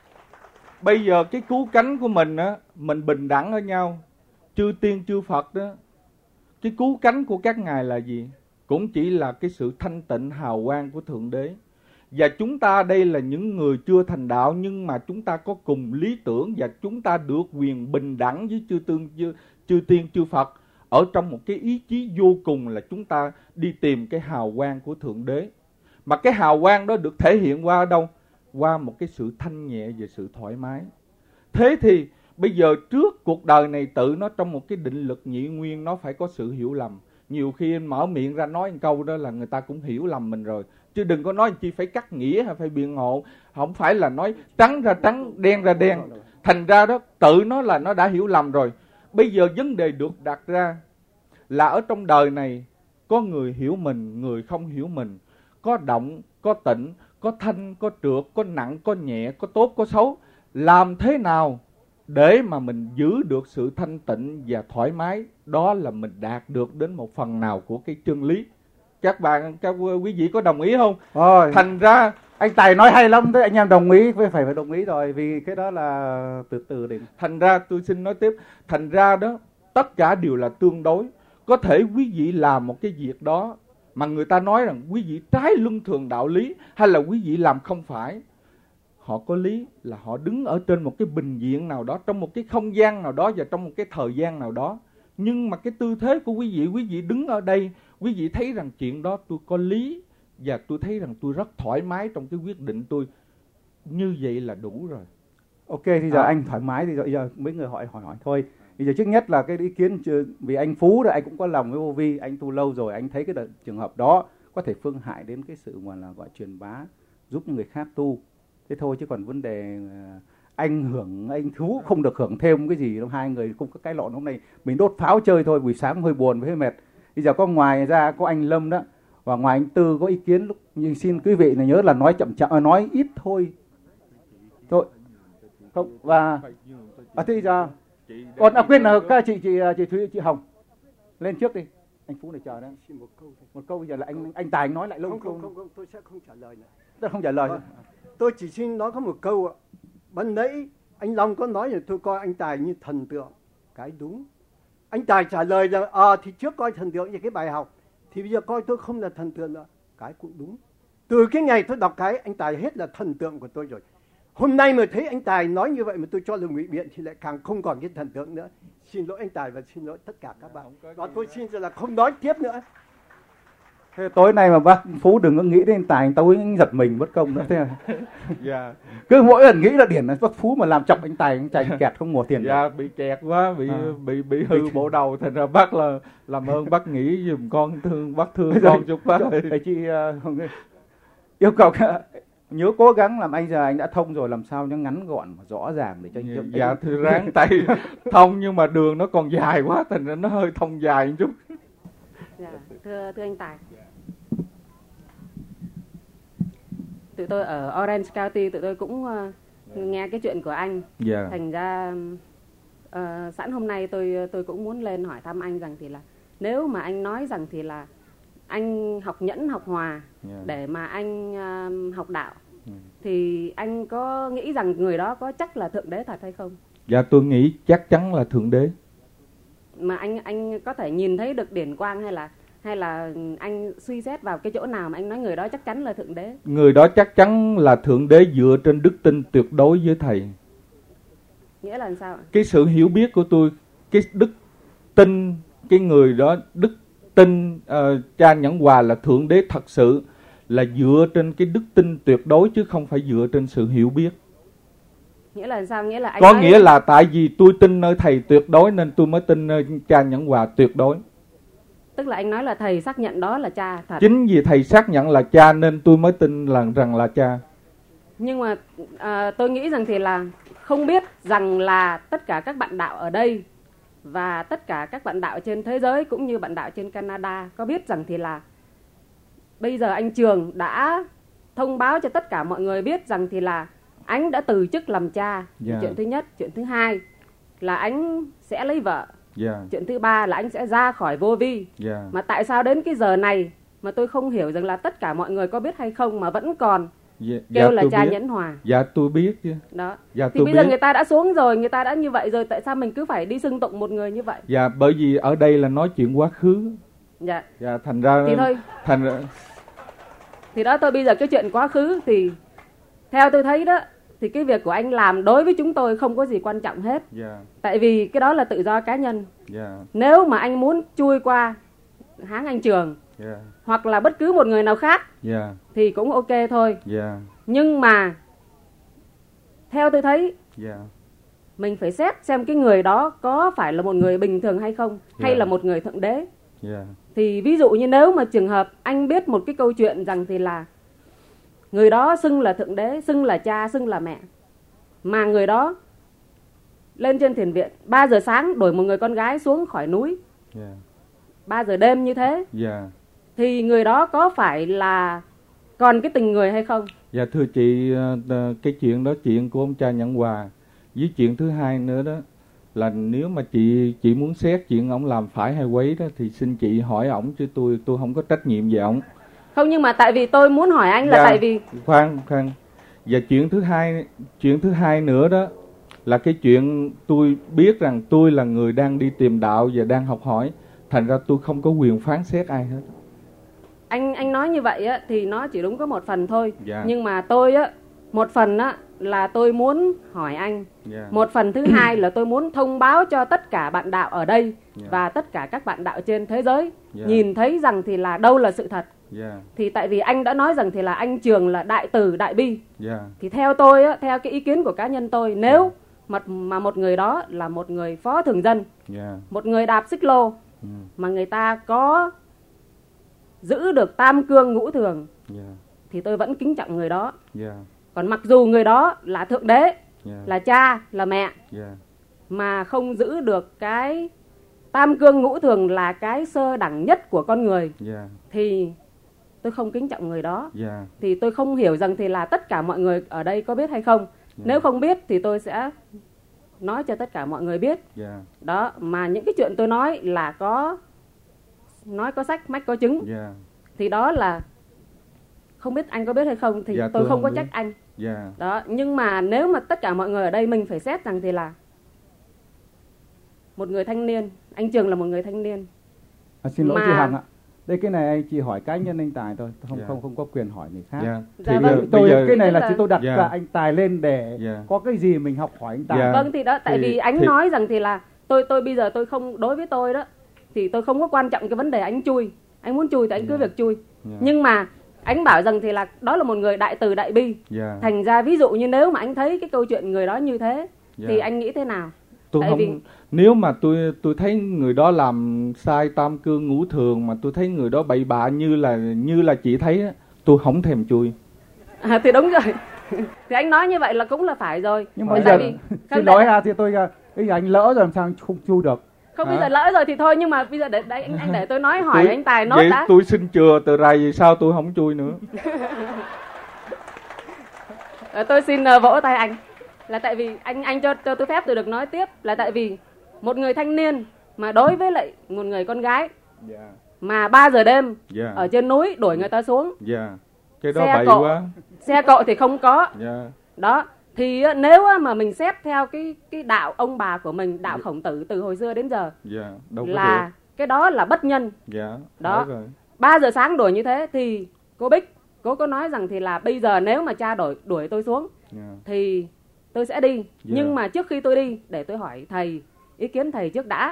bây giờ cái cứu cánh của mình á, mình bình đẳng ở nhau. Chư tiên chư Phật đó, cái cứu cánh của các ngài là gì? Cũng chỉ là cái sự thanh tịnh hào quang của Thượng Đế. Và chúng ta đây là những người chưa thành đạo, nhưng mà chúng ta có cùng lý tưởng, và chúng ta được quyền bình đẳng với chư tiên chư Phật, ở trong một cái ý chí vô cùng là chúng ta đi tìm cái hào quang của Thượng Đế. Mà cái hào quang đó được thể hiện qua đâu? Qua một cái sự thanh nhẹ và sự thoải mái. Thế thì bây giờ trước cuộc đời này tự nó trong một cái định lực nhị nguyên, nó phải có sự hiểu lầm. Nhiều khi anh mở miệng ra nói một câu đó là người ta cũng hiểu lầm mình rồi. Chứ đừng có nói chi phải cắt nghĩa hay phải biện hộ. Không phải là nói trắng ra trắng, đen ra đen. Thành ra đó tự nó là nó đã hiểu lầm rồi. Bây giờ vấn đề được đặt ra là ở trong đời này có người hiểu mình, người không hiểu mình. Có động, có tịnh, có thanh, có trượt, có nặng, có nhẹ, có tốt, có xấu. Làm thế nào để mà mình giữ được sự thanh tịnh và thoải mái, đó là mình đạt được đến một phần nào của cái chân lý. Các quý vị có đồng ý không? Thành ra anh Tài nói hay lắm, thế anh em đồng ý, phải đồng ý rồi, vì cái đó là từ từ đến. Thành ra tôi xin nói tiếp, thành ra đó tất cả đều là tương đối. Có thể quý vị làm một cái việc đó mà người ta nói rằng quý vị trái luân thường đạo lý, hay là quý vị làm không phải. Họ có lý là họ đứng ở trên một cái bình diện nào đó, trong một cái không gian nào đó và trong một cái thời gian nào đó. Nhưng mà cái tư thế của quý vị đứng ở đây, quý vị thấy rằng chuyện đó tôi có lý, và tôi thấy rằng tôi rất thoải mái trong cái quyết định tôi. Như vậy là đủ rồi. Ok, thì giờ anh thoải mái, thì giờ mấy người hỏi thôi. Bây giờ trước nhất là cái ý kiến, vì anh Phú rồi anh cũng có lòng với vô vi, anh tu lâu rồi, anh thấy cái trường hợp đó có thể phương hại đến cái sự mà là gọi truyền bá, giúp những người khác tu. Thế thôi, chứ còn vấn đề anh hưởng, anh Phú không được hưởng thêm cái gì đâu. Hai người không có cái lộn. Hôm nay mình đốt pháo chơi thôi, buổi sáng hơi buồn với hơi mệt. Bây giờ có ngoài ra có anh Lâm đó, và ngoài anh Tư có ý kiến lúc, nhưng xin quý vị là nhớ là nói chậm, nói ít thôi. Thôi. Không, và thì giờ còn quên là các chị Thúy, chị Hồng lên trước đi. Anh Phú này chờ đó. Một câu bây giờ là anh Tài nói lại lâu. Không, tôi sẽ không trả lời nữa. Tôi không trả lời. Tôi chỉ xin nói có một câu ạ. Ban nãy anh Long có nói là tôi coi anh Tài như thần tượng, cái đúng. Anh Tài trả lời là thì trước coi thần tượng như cái bài học, thì bây giờ coi tôi không là thần tượng nữa, cái cũng đúng. Từ cái ngày tôi đọc cái anh Tài hết là thần tượng của tôi rồi. Hôm nay mà thấy anh Tài nói như vậy mà tôi cho là ngụy biện thì lại càng không còn cái thần tượng nữa. Xin lỗi anh Tài và xin lỗi tất cả các bạn. Và tôi xin là không nói tiếp nữa. Thế tối nay mà bác Phú đừng có nghĩ đến Tài, anh tối giật mình bất công nữa. Thế dạ. Cứ mỗi lần nghĩ là điển là bác Phú mà làm chọc anh Tài, anh Tài kẹt không mùa tiền. Dạ, bị kẹt quá, bị hư bộ đầu, thành ra bác là làm ơn bác nghĩ giùm con, bác thương con chút bác. Chị yêu cầu nhớ cố gắng làm, anh giờ anh đã thông rồi, làm sao cho ngắn gọn và rõ ràng để cho anh. Dạ thưa ráng tay thông, nhưng mà đường nó còn dài quá, thành ra nó hơi thông dài một chút. Dạ, thưa anh Tài, tụi tôi ở Orange County, tụi tôi cũng nghe cái chuyện của anh. Yeah. Thành ra sẵn hôm nay tôi cũng muốn lên hỏi thăm anh rằng thì là nếu mà anh nói rằng thì là anh học nhẫn học hòa để mà anh học đạo, thì anh có nghĩ rằng người đó có chắc là thượng đế thật hay không? Dạ tôi nghĩ chắc chắn là thượng đế. Mà anh có thể nhìn thấy được điển quang, hay là anh suy xét vào cái chỗ nào mà anh nói người đó chắc chắn là thượng đế? Người đó chắc chắn là thượng đế dựa trên đức tin tuyệt đối với thầy. Nghĩa là sao ạ? Cái sự hiểu biết của tôi, cái đức tin, cái người đó đức tin cha Nhẫn Hòa là thượng đế thật sự là dựa trên cái đức tin tuyệt đối, chứ không phải dựa trên sự hiểu biết. Nghĩa là sao? Nghĩa là anh có nói... nghĩa là tại vì tôi tin nơi thầy tuyệt đối nên tôi mới tin nơi cha Nhẫn Hòa tuyệt đối. Tức là anh nói là thầy xác nhận đó là cha thật. Chính vì thầy xác nhận là cha nên tôi mới tin rằng là cha. Nhưng mà tôi nghĩ rằng thì là không biết rằng là tất cả các bạn đạo ở đây và tất cả các bạn đạo trên thế giới cũng như bạn đạo trên Canada có biết rằng thì là bây giờ anh Trường đã thông báo cho tất cả mọi người biết rằng thì là anh đã từ chức làm cha. Chuyện thứ nhất. Chuyện thứ hai là anh sẽ lấy vợ. Chuyện thứ ba là anh sẽ ra khỏi vô vi. Mà tại sao đến cái giờ này mà tôi không hiểu rằng là tất cả mọi người có biết hay không mà vẫn còn kêu là cha biết. Nhẫn Hòa. Dạ tôi biết chứ. Đó. Dạ, thì bây giờ người ta đã xuống rồi, người ta đã như vậy rồi, tại sao mình cứ phải đi xưng tụng một người như vậy? Dạ bởi vì ở đây là nói chuyện quá khứ. Dạ. Dạ thành ra thì thôi. Thì đó, tôi bây giờ cái chuyện quá khứ thì theo tôi thấy đó, thì cái việc của anh làm đối với chúng tôi không có gì quan trọng hết. Tại vì cái đó là tự do cá nhân. Nếu mà anh muốn chui qua háng anh Trường, hoặc là bất cứ một người nào khác, thì cũng ok thôi. Nhưng mà theo tôi thấy mình phải xét xem cái người đó có phải là một người bình thường hay không, hay là một người thượng đế. Thì ví dụ như nếu mà trường hợp anh biết một cái câu chuyện rằng thì là người đó xưng là thượng đế, xưng là cha, xưng là mẹ, mà người đó lên trên thiền viện 3 giờ sáng đuổi một người con gái xuống khỏi núi, 3 giờ đêm như thế, thì người đó có phải là còn cái tình người hay không? Dạ thưa chị, cái chuyện đó chuyện của ông cha Nhẫn Hòa, Với chuyện thứ hai nữa đó là nếu mà chị muốn xét chuyện ổng làm phải hay quấy đó thì xin chị hỏi ổng, chứ tôi không có trách nhiệm về ổng. Không, nhưng mà tại vì tôi muốn hỏi anh là tại vì khoan. Và chuyện thứ hai nữa đó là cái chuyện tôi biết rằng tôi là người đang đi tìm đạo và đang học hỏi, thành ra tôi không có quyền phán xét ai hết. Anh nói như vậy á thì nó chỉ đúng có một phần thôi. Dạ. Nhưng mà tôi á, một phần á là tôi muốn hỏi anh. Một phần thứ hai là tôi muốn thông báo cho tất cả bạn đạo ở đây và tất cả các bạn đạo trên thế giới nhìn thấy rằng thì là đâu là sự thật. Thì tại vì anh đã nói rằng thì là anh Trường là đại từ đại bi. Thì theo tôi á, theo cái ý kiến của cá nhân tôi, nếu mà một người đó là một người phó thường dân, một người đạp xích lô, mà người ta có giữ được tam cương ngũ thường, thì tôi vẫn kính trọng người đó. Còn mặc dù người đó là thượng đế, là cha, là mẹ, mà không giữ được cái tam cương ngũ thường là cái sơ đẳng nhất của con người, thì tôi không kính trọng người đó. Thì tôi không hiểu rằng thì là tất cả mọi người ở đây có biết hay không. Nếu không biết thì tôi sẽ nói cho tất cả mọi người biết. Đó, mà những cái chuyện tôi nói là nói có sách mách có chứng. Thì đó là không biết anh có biết hay không thì tôi không có trách anh. Đó, nhưng mà nếu mà tất cả mọi người ở đây mình phải xét rằng thì là một người thanh niên, anh Trường là một người thanh niên. Xin lỗi chị Hằng ạ. Đây cái này chị hỏi cá nhân anh Tài thôi, không có quyền hỏi người khác. Thì tôi cái này là tôi đặt là anh Tài lên để có cái gì mình học hỏi anh Tài. Vâng, thì đó tại vì anh nói rằng thì là tôi bây giờ tôi không, đối với tôi đó thì tôi không có quan trọng cái vấn đề anh chui. Anh muốn chui thì anh cứ việc chui. Nhưng mà anh bảo rằng thì là đó là một người đại từ đại bi. Thành ra ví dụ như nếu mà anh thấy cái câu chuyện người đó như thế thì anh nghĩ thế nào? Nếu mà tôi thấy người đó làm sai tam cương ngũ thường, mà tôi thấy người đó bậy bạ như là chị thấy á, tôi không thèm chui. Thì đúng rồi. Thì anh nói như vậy là cũng là phải rồi. Nhưng mà bây giờ xin nói ra thì anh lỡ rồi làm sao không chui được. Không, bây giờ lỡ rồi thì thôi, nhưng mà bây giờ để anh để tôi nói hỏi anh Tài nói đã. Tôi xin chừa tờ rày vì sao tôi không chui nữa. Tôi xin vỗ tay anh. Là tại vì anh cho tôi phép tôi được nói tiếp, là tại vì một người thanh niên mà đối với lại một người con gái mà 3 giờ đêm ở trên núi đuổi người ta xuống, cái đó bậy quá. Xe cộ thì không có. Đó, thì nếu mà mình xét theo cái đạo ông bà của mình, đạo Khổng Tử từ hồi xưa đến giờ, là cái đó là bất nhân. Đó, 3 giờ sáng đuổi như thế thì cô Bích, cô có nói rằng thì là bây giờ nếu mà cha đuổi tôi xuống thì tôi sẽ đi. Nhưng mà trước khi tôi đi, để tôi hỏi thầy, ý kiến thầy trước đã.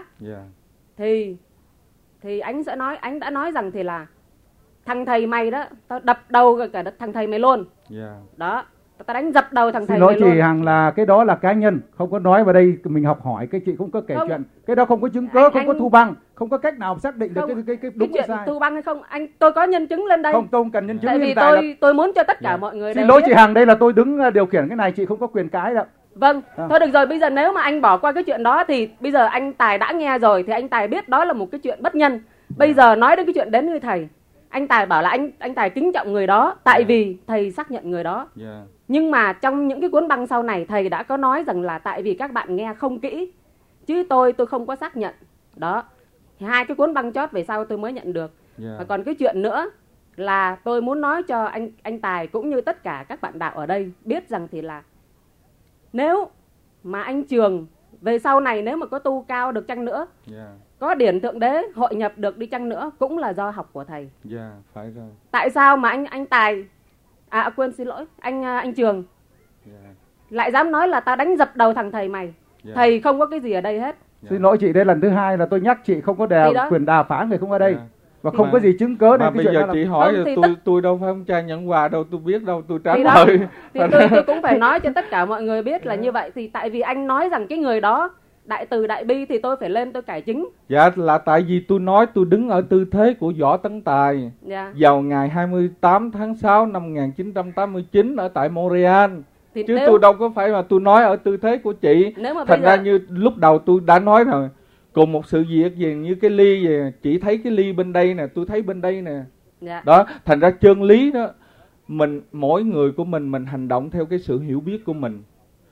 Thì anh sẽ nói, anh đã nói rằng thì là thằng thầy mày đó, tao đập đầu cả thằng thầy mày luôn. Đó, tao đánh dập đầu thằng thầy mày luôn. Xin nói chị Hằng là cái đó là cá nhân, không có nói vào đây mình học hỏi, cái chị không có kể chuyện. Cái đó không có chứng cứ, không có thu băng, không có cách nào xác định được cái đúng cái sai. Thu băng hay không, tôi có nhân chứng lên đây. Không, tôi không cần nhân chứng. Tại vì tôi muốn cho tất cả mọi người. Xin lỗi chị Hằng, đây là tôi đứng điều khiển cái này, chị không có quyền cãi đâu. Vâng, thôi được rồi, bây giờ nếu mà anh bỏ qua cái chuyện đó thì bây giờ anh Tài đã nghe rồi thì anh Tài biết đó là một cái chuyện bất nhân. Bây giờ nói đến cái chuyện đến với thầy, anh Tài bảo là anh Tài kính trọng người đó tại vì thầy xác nhận người đó. Nhưng mà trong những cái cuốn băng sau này thầy đã có nói rằng là tại vì các bạn nghe không kỹ, chứ tôi không có xác nhận. Đó, thì 2 cái cuốn băng chót về sau tôi mới nhận được. Và còn cái chuyện nữa là tôi muốn nói cho anh Tài cũng như tất cả các bạn đạo ở đây biết rằng thì là nếu mà anh Trường về sau này nếu mà có tu cao được chăng nữa, có điển thượng đế hội nhập được đi chăng nữa, cũng là do học của thầy. Phải rồi. Tại sao mà anh Tài quên, xin lỗi, anh Trường lại dám nói là tao đánh dập đầu thằng thầy mày. Thầy không có cái gì ở đây hết. Xin lỗi chị, đây lần thứ 2 là tôi nhắc chị không có quyền đà phá người không ở đây. Và không có gì chứng cớ. Mà bây giờ chị hỏi tôi đâu phải ông cha nhận quà đâu, tôi biết đâu, tôi trả lời. Thì tôi cũng phải nói cho tất cả mọi người biết là như vậy. Thì tại vì anh nói rằng cái người đó đại từ đại bi thì tôi phải lên tôi cải chính. Dạ, là tại vì tôi nói tôi đứng ở tư thế của Võ Tấn Tài vào ngày 28 tháng 6 năm 1989 ở tại Montreal. Chứ tôi đâu có phải mà tôi nói ở tư thế của chị. Thành ra như lúc đầu tôi đã nói rồi, cùng một sự việc về như cái ly về, chị thấy cái ly bên đây nè, tôi thấy bên đây nè. Đó, thành ra chân lý đó, mỗi người của mình hành động theo cái sự hiểu biết của mình.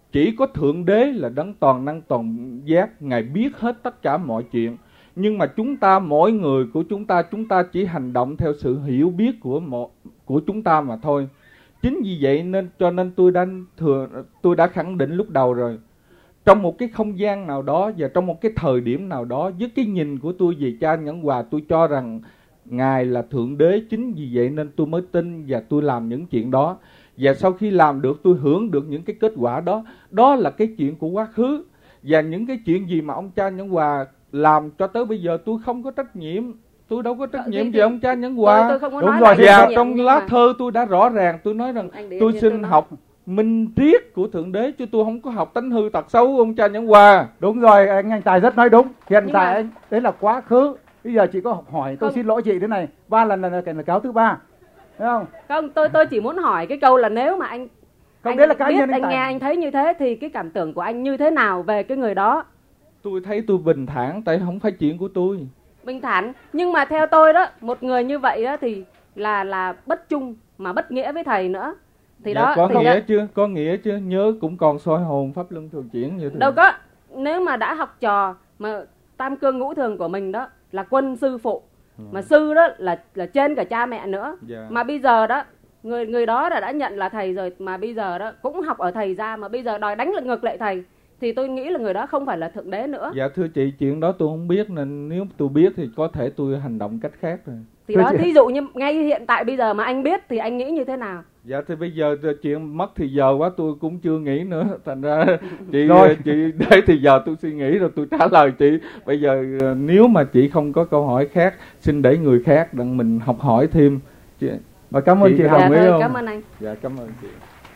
Chỉ có Thượng Đế là đấng toàn năng toàn giác, Ngài biết hết tất cả mọi chuyện. Nhưng mà chúng ta, mỗi người của chúng ta chỉ hành động theo sự hiểu biết của chúng ta mà thôi. Chính vì vậy nên cho nên tôi đã khẳng định lúc đầu rồi. Trong một cái không gian nào đó và trong một cái thời điểm nào đó, với cái nhìn của tôi về Cha Nhẫn Hòa, tôi cho rằng Ngài là Thượng Đế. Chính vì vậy nên tôi mới tin và tôi làm những chuyện đó. Và sau khi làm được, tôi hưởng được những cái kết quả đó. Đó là cái chuyện của quá khứ. Và những cái chuyện gì mà ông Cha Nhẫn Hòa làm cho tới bây giờ tôi không có trách nhiệm. Tôi đâu có trách nhiệm về ông Cha Nhẫn Hòa. Đúng rồi. Và trong lá thơ tôi đã rõ ràng, tôi nói rằng tôi xin học minh triết của Thượng Đế, chứ tôi không có học tánh hư tật xấu của ông Cha Nhẫn Hòa. Đúng rồi, anh Tài rất nói đúng. Hiện tại anh, đấy là quá khứ. Bây giờ chị có học hỏi, tôi xin lỗi chị thế này, 3 lần là cáo thứ 3. Thấy không? Không, tôi chỉ muốn hỏi cái câu là nếu mà anh đấy là cá biết, nhân anh nghe anh thấy như thế thì cái cảm tưởng của anh như thế nào về cái người đó? Tôi thấy tôi bình thản, tại không phải chuyện của tôi. Bình thản, nhưng mà theo tôi đó, một người như vậy đó thì là bất trung mà bất nghĩa với thầy nữa. Thì dạ, đó có thì nghĩa đó, chứ, có nghĩa chứ, nhớ cũng còn soi hồn pháp luân thường chuyển vậy thôi. đâu có, nếu mà đã học trò mà tam cương ngũ thường của mình đó là quân sư phụ, mà sư đó là trên cả cha mẹ nữa. Mà bây giờ đó người đó đã nhận là thầy rồi, mà bây giờ đó cũng học ở thầy ra, mà bây giờ đòi đánh ngược lại thầy, thì tôi nghĩ là người đó không phải là Thượng Đế nữa. Dạ thưa chị, chuyện đó tôi không biết, nên nếu tôi biết thì có thể tôi hành động cách khác rồi. Thì đó, thí dụ như ngay hiện tại bây giờ mà anh biết thì anh nghĩ như thế nào? Dạ thì bây giờ chuyện mất thì giờ quá, tôi cũng chưa nghĩ nữa. Thành ra chị để thì giờ tôi suy nghĩ rồi tôi trả lời chị. Bây giờ nếu mà chị không có câu hỏi khác, xin để người khác đặng mình học hỏi thêm. Và cảm ơn chị đồng ý không? Cảm ơn anh. Dạ cảm ơn chị.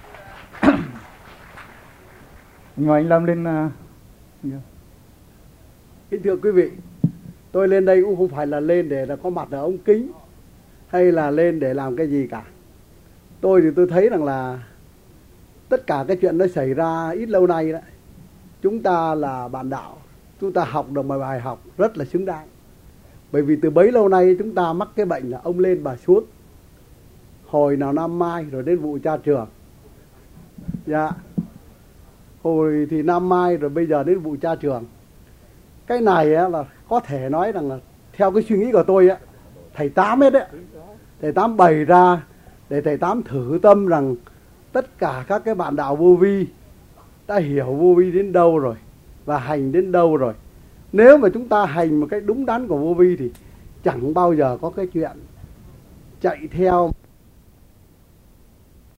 Mời anh Lâm lên. Kính thưa quý vị, tôi lên đây cũng không phải là lên để là có mặt ở ống kính hay là lên để làm cái gì cả. Tôi thì tôi thấy rằng là tất cả cái chuyện nó xảy ra ít lâu nay đó, chúng ta là bạn đạo, chúng ta học được một bài học rất là xứng đáng. Bởi vì từ bấy lâu nay chúng ta mắc cái bệnh là ông lên bà xuống. Hồi nào Nam Mai rồi đến vụ Cha Trường. Dạ. Hồi thì Nam Mai rồi bây giờ đến vụ Cha Trường. Cái này á, là có thể nói rằng là theo cái suy nghĩ của tôi á, thầy Tám ấy đấy, thầy Tám bày ra để thầy Tám thử tâm rằng tất cả các cái bạn đạo vô vi đã hiểu vô vi đến đâu rồi và hành đến đâu rồi. Nếu mà chúng ta hành một cách đúng đắn của vô vi thì chẳng bao giờ có cái chuyện chạy theo